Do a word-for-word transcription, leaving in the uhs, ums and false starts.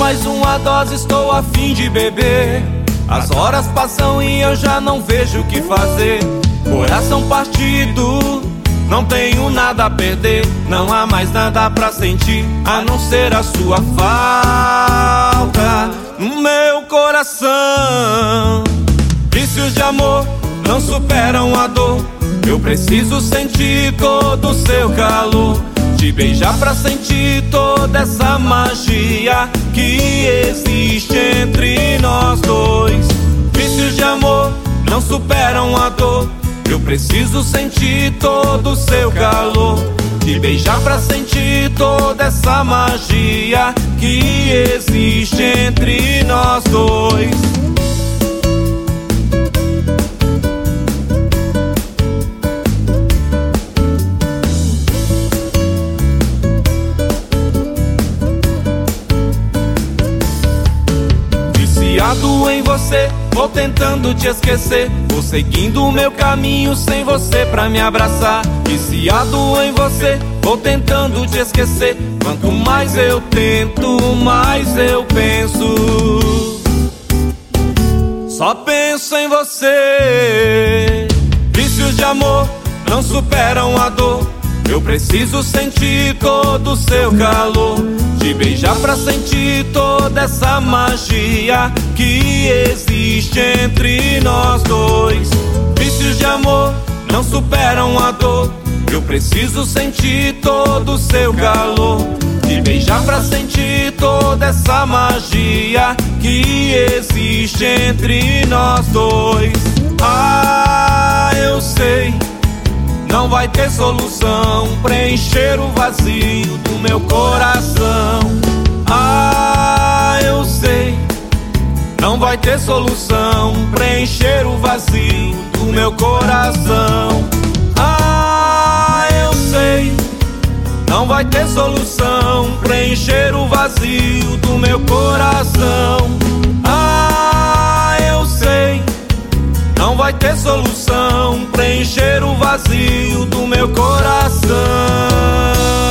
mais uma dose, estou a fim de beber. As horas passam e eu já não vejo o que fazer. Coração partido, não tenho nada a perder. Não há mais nada pra sentir, a não ser a sua falta no meu coração. Vícios de amor não superam a dor. Eu preciso sentir todo o seu calor, te beijar pra sentir toda essa magia que existe entre nós dois. Vícios de amor não superam a dor. Eu preciso sentir todo o seu calor, te beijar pra sentir toda essa magia que existe entre nós dois. Viciado em você, vou tentando te esquecer. Vou seguindo o meu caminho sem você pra me abraçar. Viciado em você, vou tentando te esquecer. Quanto mais eu tento, mais eu penso. Só penso em você. Vícios de amor não superam a dor. Eu preciso sentir todo o seu calor, te beijar pra sentir toda essa magia que existe entre nós dois. Vícios de amor não superam a dor. Eu preciso sentir todo o seu calor, te beijar pra sentir toda essa magia que existe entre nós dois. Ah, eu sei, não vai ter solução preencher o vazio do meu coração. Ah, eu sei, não vai ter solução preencher o vazio do meu coração. Ah, eu sei, não vai ter solução preencher o vazio do meu coração. Ah, eu sei, não vai ter solução preencher o vazio do meu coração.